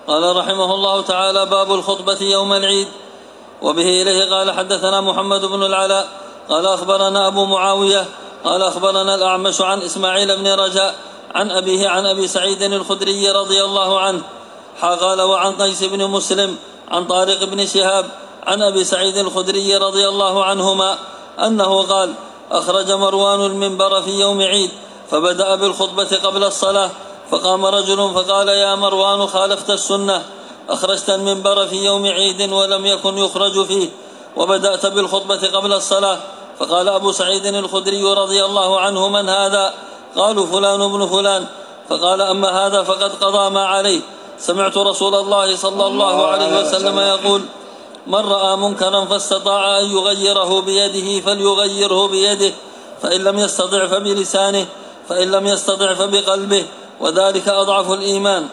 قال رحمه الله تعالى: باب الخطبة يوم العيد. وبه إليه قال: حدثنا محمد بن العلاء قال أخبرنا أبو معاوية قال أخبرنا الأعمش عن إسماعيل بن رجاء عن أبيه عن أبي سعيد الخدري رضي الله عنه قال: وعن قيس بن مسلم عن طارق بن شهاب عن أبي سعيد الخدري رضي الله عنهما أنه قال: أخرج مروان المنبر في يوم عيد فبدأ بالخطبة قبل الصلاة، فقام رجل فقال: يا مروان، خالفت السنة، أخرجت المنبر في يوم عيد ولم يكن يخرج فيه، وبدأت بالخطبة قبل الصلاة. فقال أبو سعيد الخدري رضي الله عنه: من هذا؟ قالوا: فلان بن فلان. فقال: أما هذا فقد قضى ما عليه. سمعت رسول الله صلى الله عليه وسلم يقول: من رأى منكرا فاستطاع أن يغيره بيده فليغيره بيده، فإن لم يستطع فبلسانه، فإن لم يستطع فبقلبه، وذلك أضعف الإيمان.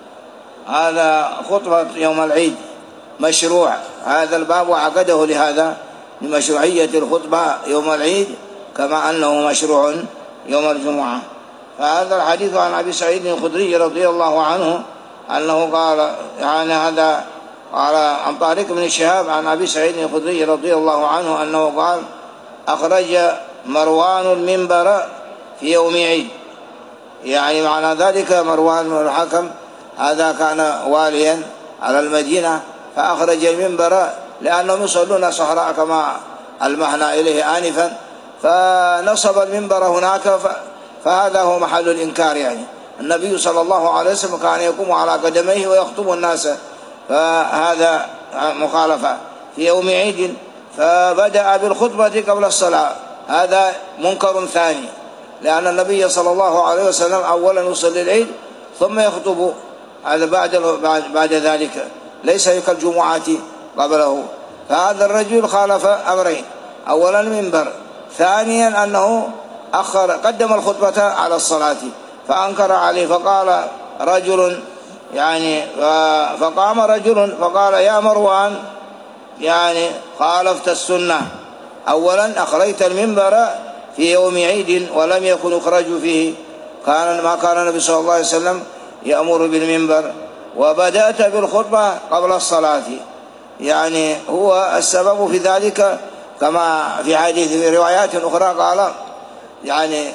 هذا خطبة يوم العيد مشروع، هذا الباب وعقده لهذا، لمشروعية الخطبة يوم العيد كما أنه مشروع يوم الجمعة. فهذا الحديث عن أبي سعيد الخدري رضي الله عنه أنه قال، يعني هذا قال عن طارق بن شهاب عن أبي سعيد الخدري رضي الله عنه أنه قال: أخرج مروان المنبر في يوم عيد. يعني معنى ذلك مروان بن الحكم هذا كان واليا على المدينة، فأخرج المنبر لأنهم يصلون صحراء كما ألمحنا إليه آنفا، فنصب المنبر هناك، فهذا هو محل الإنكار. يعني النبي صلى الله عليه وسلم كان يقوم على قدميه ويخطب الناس، فهذا مخالفة في يوم عيد. فبدأ بالخطبة قبل الصلاة، هذا منكر ثاني، لأن النبي صلى الله عليه وسلم أولا يصلي العيد ثم يخطب، هذا بعد ذلك، ليس كالجمعة قبله. فهذا الرجل خالف أمرين: أولا المنبر، ثانيا أنه قدم الخطبة على الصلاة، فأنكر عليه. فقال رجل، يعني فقام رجل فقال: يا مروان، يعني خالفت السنة، أولا أخرجت المنبر في يوم عيد ولم يكن يخرج فيه، ما كان النبي صلى الله عليه وسلم يأمر بالمنبر، وبدأت بالخطبة قبل الصلاة. يعني هو السبب في ذلك كما في حديث في روايات أخرى قال، يعني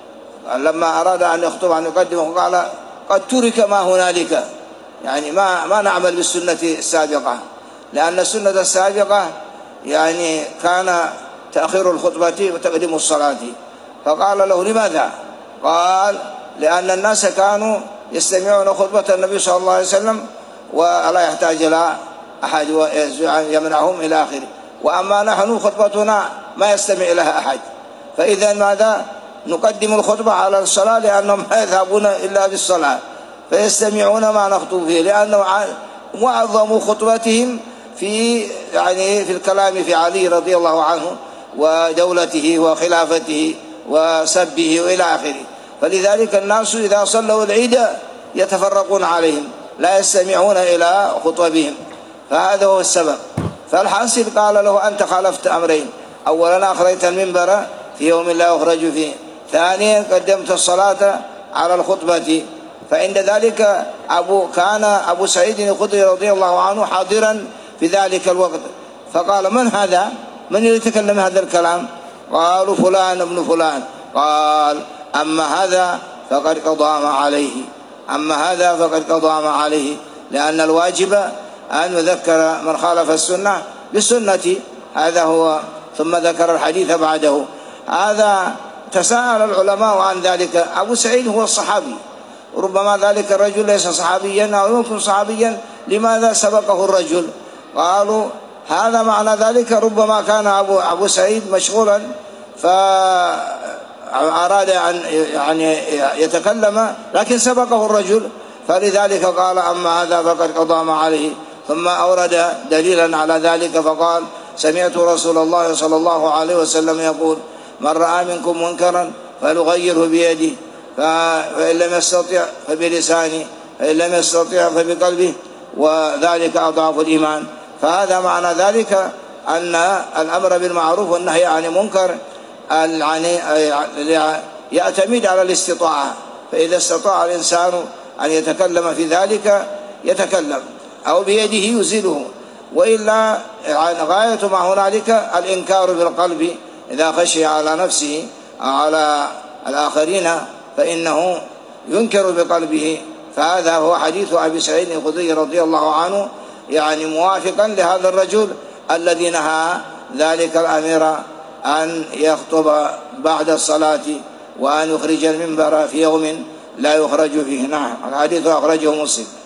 لما أراد أن يخطب أن يقدمه قال: قد ترك ما هنالك، يعني ما نعمل بالسنة السابقة، لأن السنة السابقة يعني كان تأخير الخطبة وتقديم الصلاة. فقال له: لماذا؟ قال: لأن الناس كانوا يستمعون خطبة النبي صلى الله عليه وسلم ولا يحتاج إلى أحد يمنعهم إلى آخره، وأما نحن خطبتنا ما يستمع لها أحد، فإذا ماذا؟ نقدم الخطبة على الصلاة، لأنهم لا يذهبون إلا بالصلاة فيستمعون ما نخطب فيه، لأنه معظم خطبتهم في الكلام في علي رضي الله عنه ودولته وخلافته وسبه وإلى آخره. فلذلك الناس إذا صلوا العيد يتفرقون عليهم، لا يستمعون إلى خطبهم، فهذا هو السبب. فالحاصل قال له: أنت خالفت أمرين: أولا أخرجت المنبر في يوم لا يخرج فيه، ثانيا قدمت الصلاة على الخطبة. فعند ذلك كان أبو سعيد الخدري رضي الله عنه حاضرا في ذلك الوقت، فقال: من هذا؟ من يتكلم هذا الكلام؟ قالوا: فلان ابن فلان. قال: أما هذا فقد قضى ما عليه، أما هذا فقد قضى ما عليه، لأن الواجب أن يذكر من خالف السنة بالسنة، هذا هو. ثم ذكر الحديث بعده. هذا تساءل العلماء عن ذلك. أبو سعيد هو الصحابي، ربما ذلك الرجل ليس صحابيا أو يمكن صحابيا، لماذا سبقه الرجل؟ قالوا: هذا معنى ذلك ربما كان أبو سعيد مشغولا فأراد أن يتكلم، لكن سبقه الرجل، فلذلك قال: أما هذا فقد قضى ما عليه. ثم أورد دليلا على ذلك فقال: سمعت رسول الله صلى الله عليه وسلم يقول: من رأى منكم منكرا فليغيره بيده، فإن لم يستطع فبلسانه، فإن لم يستطع فبقلبه، وذلك أضعف الإيمان. فهذا معنى ذلك أن الأمر بالمعروف والنهي عن المنكر يعتمد على الاستطاعة، فإذا استطاع الإنسان أن يتكلم في ذلك يتكلم أو بيده يزيله، وإلا غاية ما هنالك الإنكار بالقلب إذا خشي على نفسه أو على الآخرين فإنه ينكر بقلبه. فهذا هو حديث أبي سعيد الخدري رضي الله عنه، يعني موافقا لهذا الرجل الذي نهى ذلك الأمير أن يخطب بعد الصلاة وأن يخرج المنبر في يوم لا يخرج فيه. نعم، الحديث أخرجه مسلم.